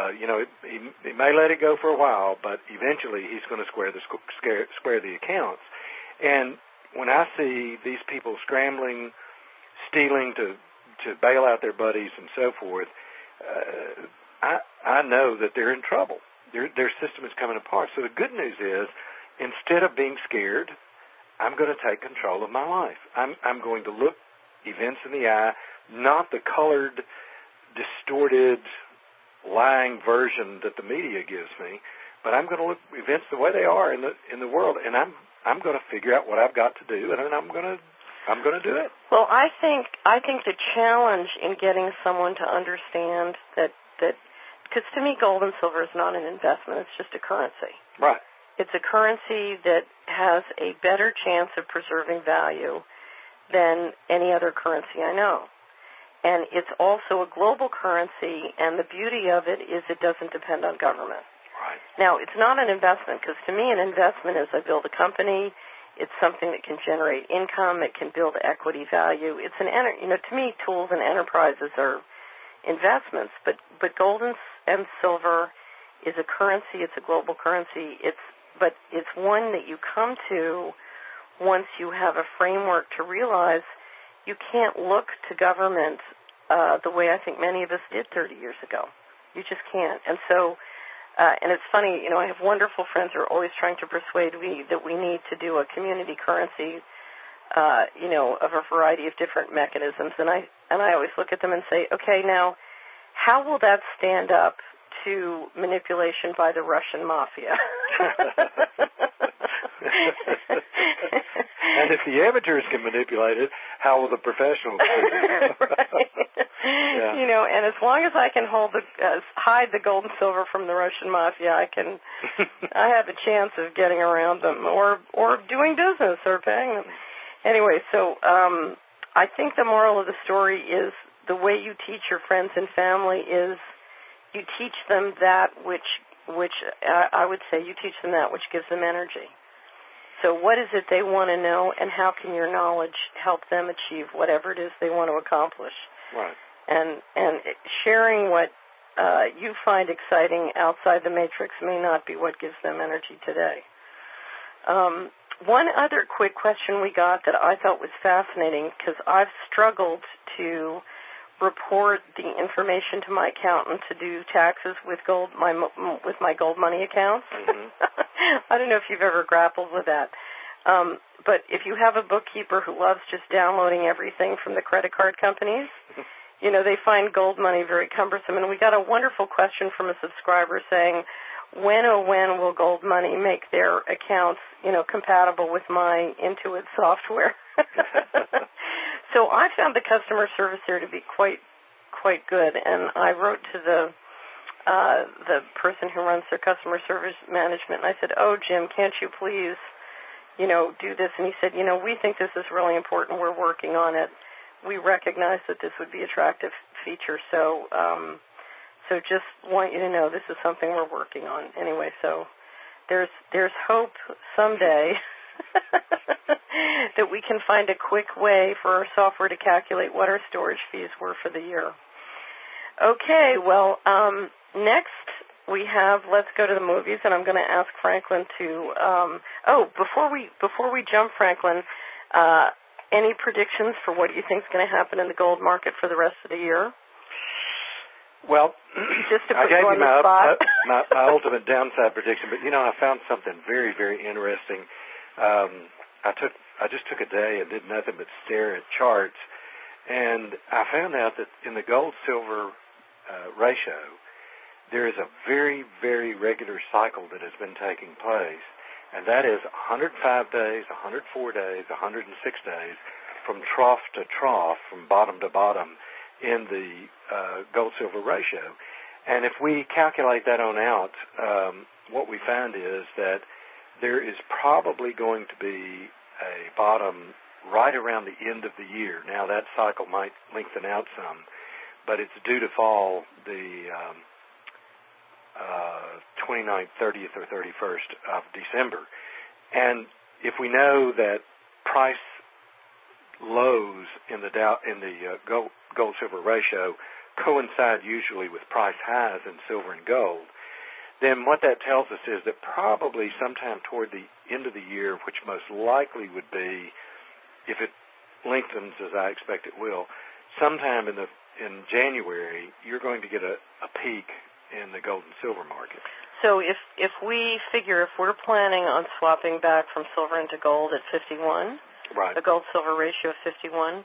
He may let it go for a while, but eventually he's going to square the accounts. And when I see these people scrambling, stealing to bail out their buddies and so forth, I know that they're in trouble. Their system is coming apart. So the good news is, instead of being scared, I'm going to take control of my life. I'm going to look events in the eye, not the colored, distorted, lying version that the media gives me, but I'm going to look events the way they are in the world, and I'm going to figure out what I've got to do, and then I'm going to do it. Well, I think the challenge in getting someone to understand that because to me gold and silver is not an investment, it's just a currency. Right. It's a currency that has a better chance of preserving value than any other currency I know. And it's also a global currency, and the beauty of it is it doesn't depend on government. Right. Now, it's not an investment, because to me an investment is I build a company, it's something that can generate income, it can build equity value. It's to me, tools and enterprises are investments, but gold and silver is a currency, it's a global currency, but it's one that you come to once you have a framework to realize you can't look to government the way I think many of us did 30 years ago. You just can't. And so, and it's funny, I have wonderful friends who are always trying to persuade me that we need to do a community currency, of a variety of different mechanisms. And I always look at them and say, okay, now, how will that stand up to manipulation by the Russian mafia? And if the amateurs can manipulate it, how will the professionals do it? Right. Yeah. And as long as I can hide the gold and silver from the Russian mafia, I have a chance of getting around them or doing business or paying them. Anyway, so I think the moral of the story is the way you teach your friends and family is you teach them that which I would say you teach them that which gives them energy. So what is it they want to know, and how can your knowledge help them achieve whatever it is they want to accomplish? Right. And sharing what you find exciting outside the matrix may not be what gives them energy today. One other quick question we got that I thought was fascinating, because I've struggled to report the information to my accountant to do taxes with my gold money accounts. Mm-hmm. I don't know if you've ever grappled with that. But if you have a bookkeeper who loves just downloading everything from the credit card companies, they find gold money very cumbersome. And we got a wonderful question from a subscriber saying, when will gold money make their accounts, compatible with my Intuit software? So I found the customer service there to be quite good, and I wrote to the person who runs their customer service management, and I said, "Oh, Jim, can't you please, do this?" And he said, "We think this is really important. We're working on it. We recognize that this would be an attractive feature, so just want you to know this is something we're working on." Anyway, so there's hope someday that we can find a quick way for our software to calculate what our storage fees were for the year. Okay, well, next we have Let's Go to the Movies, and I'm going to ask Franklin to, before we jump, Franklin, any predictions for what you think is going to happen in the gold market for the rest of the year? Well, just to put you on the spot. my ultimate downside prediction, but I found something very, very interesting. I just took a day and did nothing but stare at charts, and I found out that in the gold-silver ratio, there is a very, very regular cycle that has been taking place, and that is 105 days, 104 days, 106 days, from trough to trough, from bottom to bottom, in the gold-silver ratio. And if we calculate that on out, what we found is that there is probably going to be a bottom right around the end of the year. Now, that cycle might lengthen out some, but it's due to fall the 29th, 30th, or 31st of December. And if we know that price lows in the gold-silver ratio coincide usually with price highs in silver and gold, then what that tells us is that probably sometime toward the end of the year, which most likely would be, if it lengthens as I expect it will, sometime in January, you're going to get a peak in the gold and silver market. So if we figure, if we're planning on swapping back from silver into gold at 51, right, a gold-silver ratio of 51,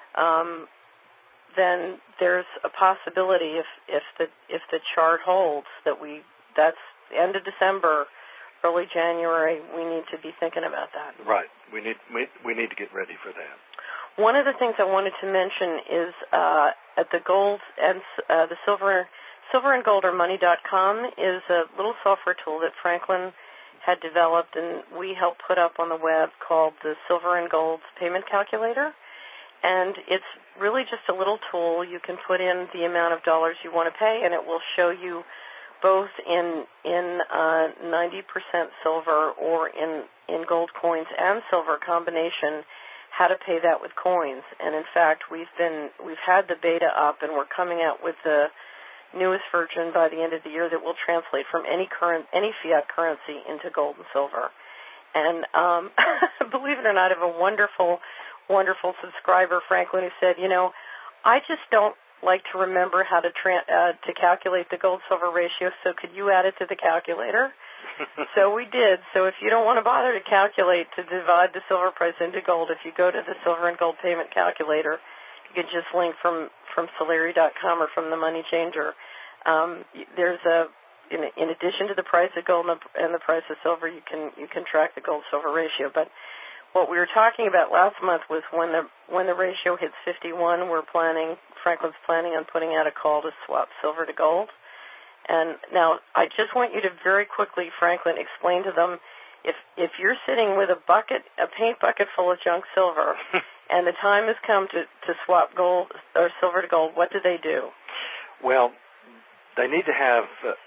then there's a possibility if the chart holds that's the end of December, early January, we need to be thinking about that. Right. We need to get ready for that. One of the things I wanted to mention is at the gold and the silverandgoldormoney.com is a little software tool that Franklin had developed and we helped put up on the web called the Silver and Gold Payment Calculator. And it's really just a little tool. You can put in the amount of dollars you want to pay, and it will show you both in 90% silver or in gold coins and silver combination how to pay that with coins. And in fact, we've had the beta up, and we're coming out with the newest version by the end of the year that will translate from any fiat currency into gold and silver. And believe it or not, I have a wonderful, wonderful subscriber, Franklin, who said, I just don't like to remember how to calculate the gold-silver ratio, so could you add it to the calculator? So we did. So if you don't want to bother to calculate to divide the silver price into gold, if you go to the silver and gold payment calculator, you can just link from Solari.com or from the Money Changer. There's in addition to the price of gold and the price of silver, you can track the gold-silver ratio. But what we were talking about last month was when the ratio hits 51, Franklin's planning on putting out a call to swap silver to gold. And now I just want you to very quickly, Franklin, explain to them if you're sitting with a paint bucket full of junk silver, and the time has come to swap gold or silver to gold, what do they do? Well, they need to have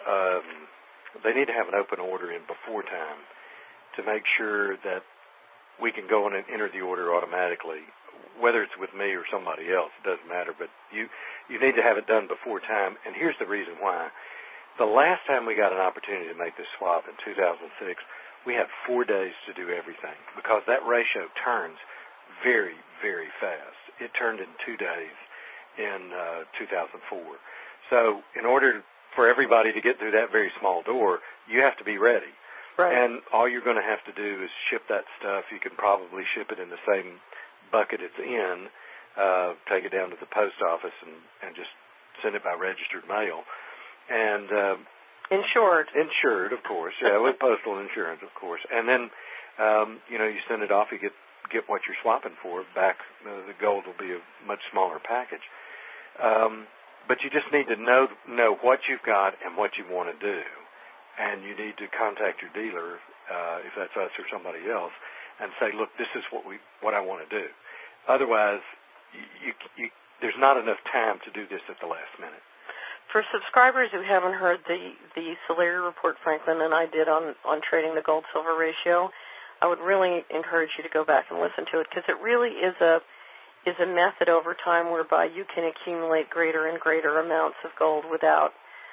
an open order in before time to make sure that we can go in and enter the order automatically, whether it's with me or somebody else. It doesn't matter, but you need to have it done before time, and here's the reason why. The last time we got an opportunity to make this swap in 2006, we had 4 days to do everything because that ratio turns very, very fast. It turned in 2 days in 2004. So in order for everybody to get through that very small door, you have to be ready. Right. And all you're going to have to do is ship that stuff. You can probably ship it in the same bucket it's in, take it down to the post office and just send it by registered mail. And insured, of course, yeah, with postal insurance, of course. And then, you send it off. You get what you're swapping for back. The gold will be a much smaller package. But you just need to know what you've got and what you want to do, and you need to contact your dealer, if that's us or somebody else, and say, look, this is what I want to do. Otherwise, there's not enough time to do this at the last minute. For subscribers who haven't heard the Solari report Franklin and I did on trading the gold-silver ratio, I would really encourage you to go back and listen to it, because it really is a method over time whereby you can accumulate greater and greater amounts of gold without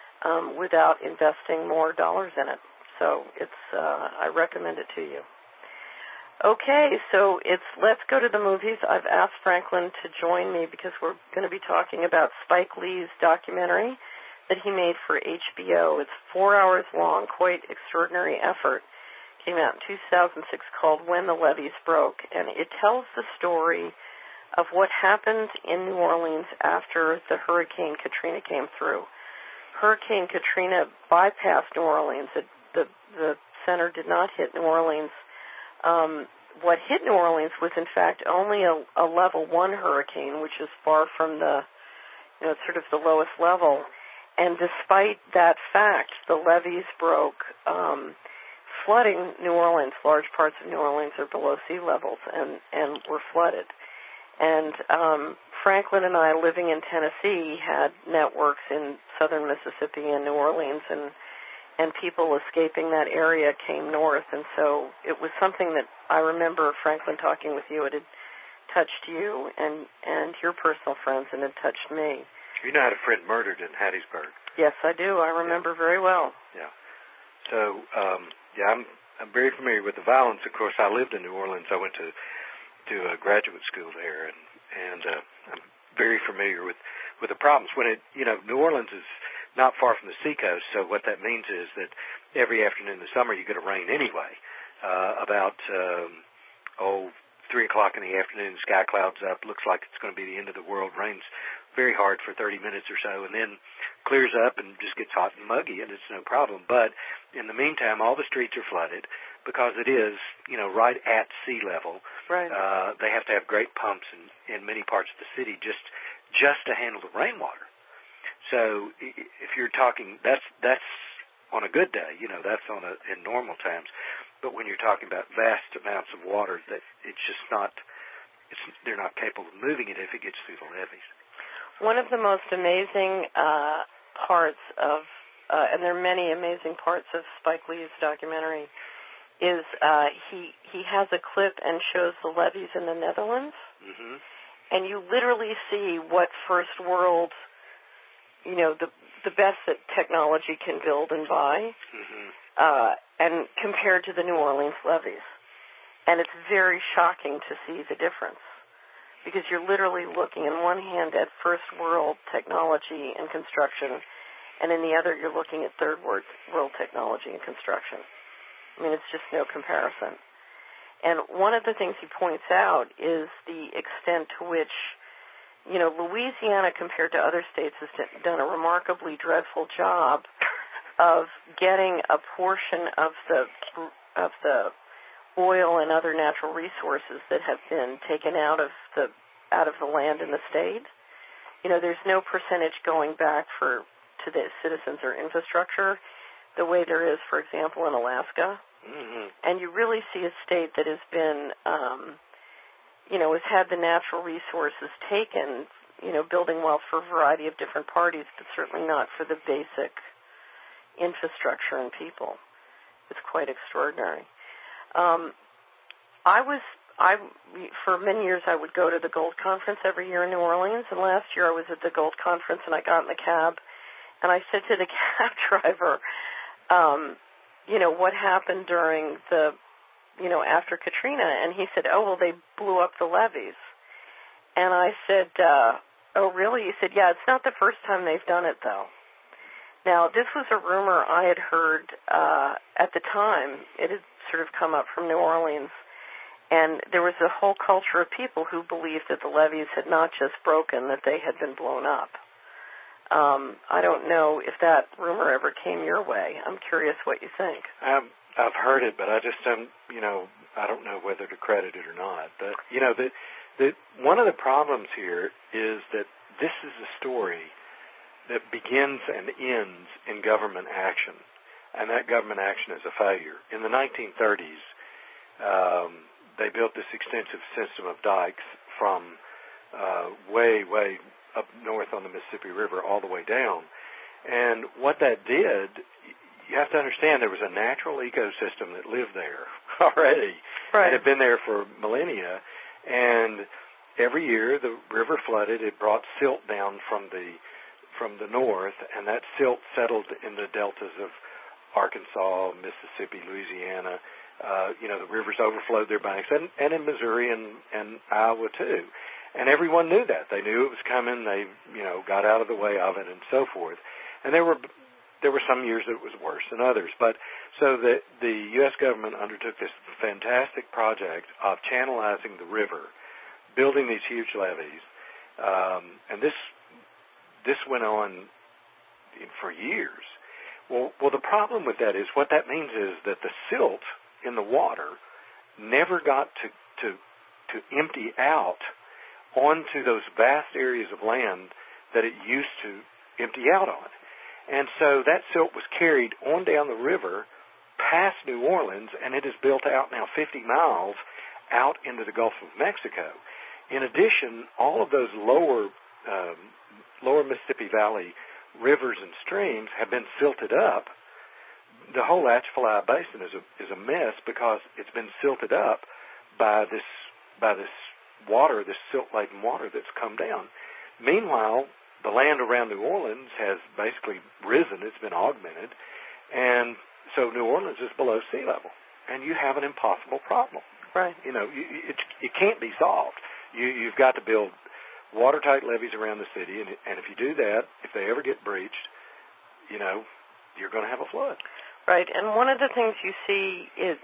investing more dollars in it. So I recommend it to you. Okay, so let's go to the movies. I've asked Franklin to join me because we're going to be talking about Spike Lee's documentary that he made for HBO. It's 4 hours long, quite extraordinary effort. Came out in 2006, called When the Levees Broke, and it tells the story of what happened in New Orleans after the Hurricane Katrina came through. Hurricane Katrina bypassed New Orleans. The center did not hit New Orleans. What hit New Orleans was, in fact, only a level 1 hurricane, which is far from sort of the lowest level. And despite that fact, the levees broke, flooding New Orleans. Large parts of New Orleans are below sea levels and were flooded. And Franklin and I, living in Tennessee, had networks in southern Mississippi and New Orleans, and people escaping that area came north. And so it was something that I remember, Franklin, talking with you. It had touched you and your personal friends, and it touched me. You know, I had a friend murdered in Hattiesburg. Yes, I do. I remember very well. Yeah. So, I'm very familiar with the violence. Of course, I lived in New Orleans. I went to a graduate school there, and I'm very familiar with the problems. When New Orleans is not far from the seacoast, so what that means is that every afternoon in the summer you get a rain anyway. About 3 o'clock in the afternoon, sky clouds up, looks like it's going to be the end of the world, rains very hard for 30 minutes or so, and then clears up and just gets hot and muggy, and it's no problem. But in the meantime, all the streets are flooded because it is, right at sea level. Right. They have to have great pumps in many parts of the city just to handle the rainwater. So if you're talking, that's on a good day, that's in normal times. But when you're talking about vast amounts of water, that it's just not, they're not capable of moving it if it gets through the levees. One of the most amazing parts of, and there are many amazing parts of Spike Lee's documentary, is he has a clip and shows the levees in the Netherlands, mm-hmm. and you literally see what first world, the best that technology can build and buy, mm-hmm. And compared to the New Orleans levees. And it's very shocking to see the difference, because you're literally looking on one hand at first world technology and construction, and in the other you're looking at third world technology and construction. I mean, it's just no comparison. And one of the things he points out is the extent to which, Louisiana compared to other states has done a remarkably dreadful job of getting a portion of the oil and other natural resources that have been taken out of the land in the state. There's no percentage going back to the citizens or infrastructure the way there is, for example, in Alaska. Mm-hmm. And you really see a state that has been, has had the natural resources taken, building wealth for a variety of different parties, but certainly not for the basic infrastructure and people. It's quite extraordinary. For many years, I would go to the Gold Conference every year in New Orleans, and last year I was at the Gold Conference, and I got in the cab, and I said to the cab driver, what happened during after Katrina? And he said, oh, well, they blew up the levees. And I said, oh, really? He said, yeah, it's not the first time they've done it, though. Now, this was a rumor I had heard at the time. It had sort of come up from New Orleans. And there was a whole culture of people who believed that the levees had not just broken, that they had been blown up. I don't know if that rumor ever came your way. I'm curious what you think. I've heard it, but I just don't, I don't know whether to credit it or not. But, one of the problems here is that this is a story that begins and ends in government action, and that government action is a failure. In the 1930s, they built this extensive system of dikes from way up north on the Mississippi River all the way down. And what that did, you have to understand, there was a natural ecosystem that lived there already. Right. It had been there for millennia. And every year the river flooded. It brought silt down from the north, and that silt settled in the deltas of Arkansas, Mississippi, Louisiana. The rivers overflowed their banks, and in Missouri and Iowa too. And everyone knew that. They knew it was coming. They, got out of the way of it and so forth. And there were some years that it was worse than others. But so the U.S. government undertook this fantastic project of channelizing the river, building these huge levees, and this went on for years. Well, the problem with that is what that means is that the silt in the water never got to empty out onto those vast areas of land that it used to empty out on. And so that silt was carried on down the river past New Orleans, and it is built out now 50 miles out into the Gulf of Mexico. In addition, all of those lower Mississippi Valley rivers and streams have been silted up. The whole Atchafalaya Basin is a mess because it's been silted up by this water, this silt-laden water that's come down. Meanwhile, the land around New Orleans has basically risen. It's been augmented. And so New Orleans is below sea level. And you have an impossible problem. Right. It can't be solved. You've got to build watertight levees around the city. And if you do that, if they ever get breached, you're going to have a flood. Right. And one of the things you see is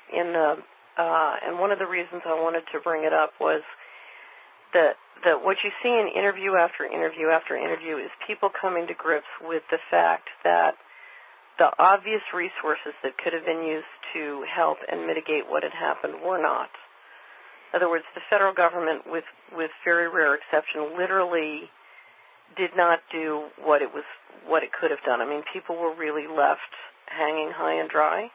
and one of the reasons I wanted to bring it up was that what you see in interview after interview after interview is people coming to grips with the fact that the obvious resources that could have been used to help and mitigate what had happened were not. In other words, the federal government, with very rare exception, literally did not do what it could have done. I mean, people were really left hanging high and dry.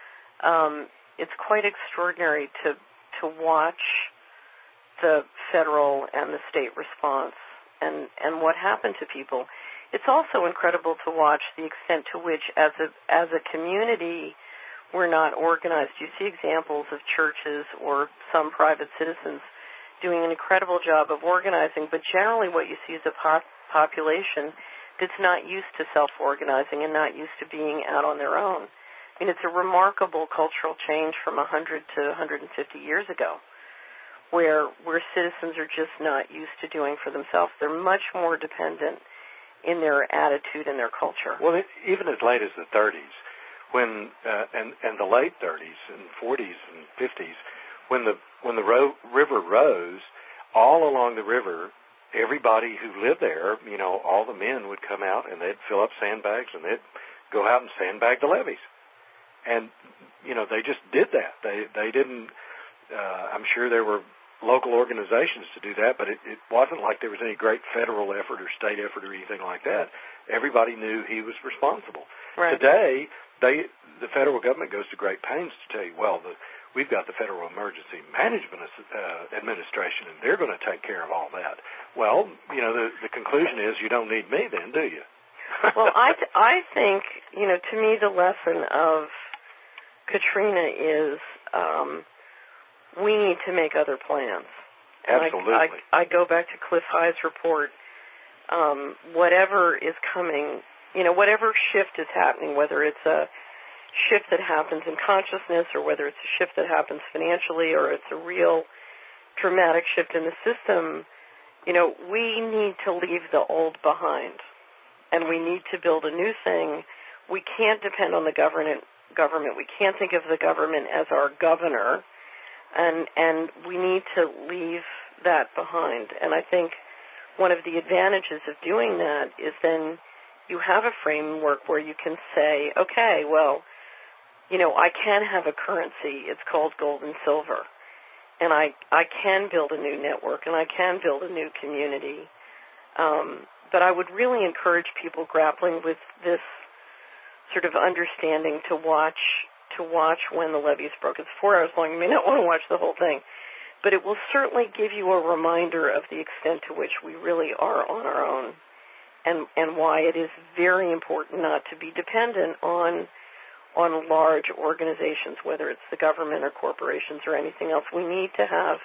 It's quite extraordinary to watch the federal and the state response and what happened to people. It's also incredible to watch the extent to which, as a community, we're not organized. You see examples of churches or some private citizens doing an incredible job of organizing, but generally what you see is a population that's not used to self-organizing and not used to being out on their own. it's a remarkable cultural change from 100 to 150 years ago, where citizens are just not used to doing for themselves. They're much more dependent in their attitude and their culture. Well, even as late as the 30s, when and the late 30s and 40s and 50s, when the river rose, all along the river, everybody who lived there, all the men would come out and they'd fill up sandbags and they'd go out and sandbag the levees. And, they just did that. They didn't, I'm sure there were local organizations to do that, but it wasn't like there was any great federal effort or state effort or anything like that. Everybody knew he was responsible. Right. Today, the federal government goes to great pains to tell you, we've got the Federal Emergency Management Administration, and they're going to take care of all that. Well, the conclusion is you don't need me then, do you? Well, I think, to me the lesson of Katrina is we need to make other plans. Absolutely. I go back to Cliff High's report. Whatever is coming, whatever shift is happening, whether it's a shift that happens in consciousness or whether it's a shift that happens financially or it's a real dramatic shift in the system, we need to leave the old behind. And we need to build a new thing. We can't depend on the government. We can't think of the government as our governor. And we need to leave that behind. And I think one of the advantages of doing that is then you have a framework where you can say, okay, well, I can have a currency. It's called gold and silver. And I can build a new network and I can build a new community. But I would really encourage people grappling with this sort of understanding to watch when the levees broke. It's 4 hours long. You may not want to watch the whole thing, but it will certainly give you a reminder of the extent to which we really are on our own, and why it is very important not to be dependent on large organizations, whether it's the government or corporations or anything else. We need to have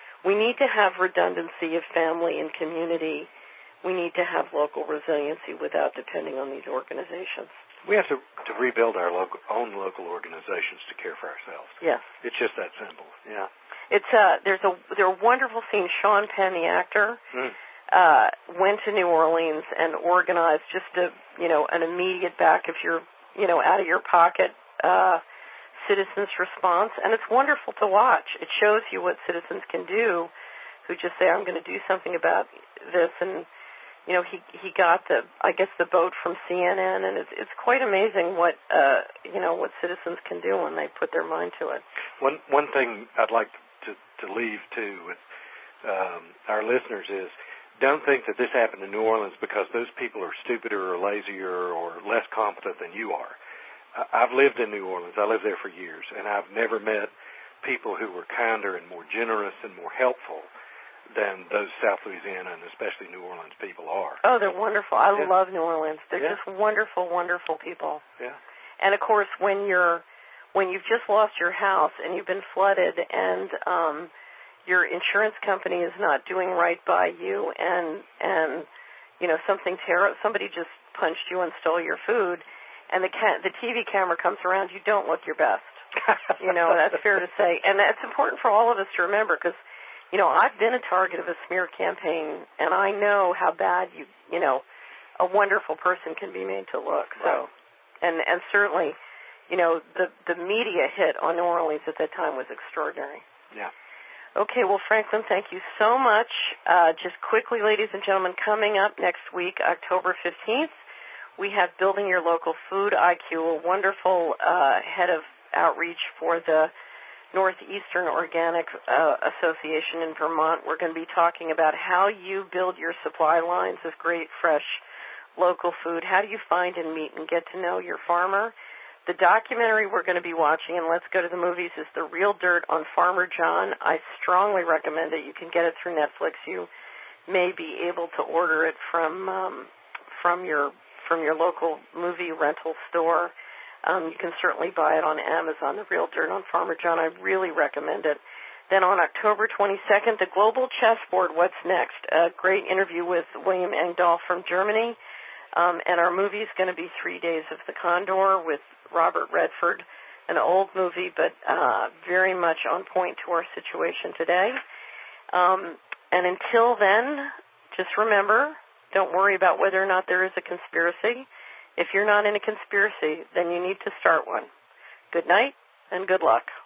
redundancy of family and community. We need to have local resiliency without depending on these organizations. We have to rebuild our own local organizations to care for ourselves. Yes. It's just that simple. Yeah. It's there are wonderful scenes. Sean Penn, the actor, went to New Orleans and organized just an immediate back of your out of your pocket citizens response, and it's wonderful to watch. It shows you what citizens can do who just say, I'm going to do something about this, and he got the boat from CNN, and it's quite amazing what citizens can do when they put their mind to it. One thing I'd like to leave too with our listeners is, don't think that this happened in New Orleans because those people are stupider or lazier or less competent than you are. I've lived in New Orleans. I lived there for years, and I've never met people who were kinder and more generous and more helpful than those South Louisiana and especially New Orleans people are. Oh, they're wonderful. I love New Orleans. They're just wonderful, wonderful people. Yeah. And of course, when you've just lost your house and you've been flooded and your insurance company is not doing right by you and somebody just punched you and stole your food and the TV camera comes around, you don't look your best. That's fair to say. And that's important for all of us to remember because I've been a target of a smear campaign, and I know how bad a wonderful person can be made to look. So, and certainly, the media hit on New Orleans at that time was extraordinary. Yeah. Okay, well, Franklin, thank you so much. Just quickly, ladies and gentlemen, coming up next week, October 15th, we have Building Your Local Food IQ, a wonderful head of outreach for the Northeastern Organic Association in Vermont. We're going to be talking about how you build your supply lines of great, fresh, local food. How do you find and meet and get to know your farmer? The documentary we're going to be watching, and let's go to the movies, is The Real Dirt on Farmer John. I strongly recommend it. You can get it through Netflix. You may be able to order it from your local movie rental store. You can certainly buy it on Amazon, The Real Dirt on Farmer John. I really recommend it. Then on October 22nd, The Global Chessboard, What's Next? A great interview with William Engdahl from Germany. And our movie is going to be 3 Days of the Condor with Robert Redford, an old movie, but very much on point to our situation today. And until then, just remember, don't worry about whether or not there is a conspiracy. If you're not in a conspiracy, then you need to start one. Good night and good luck.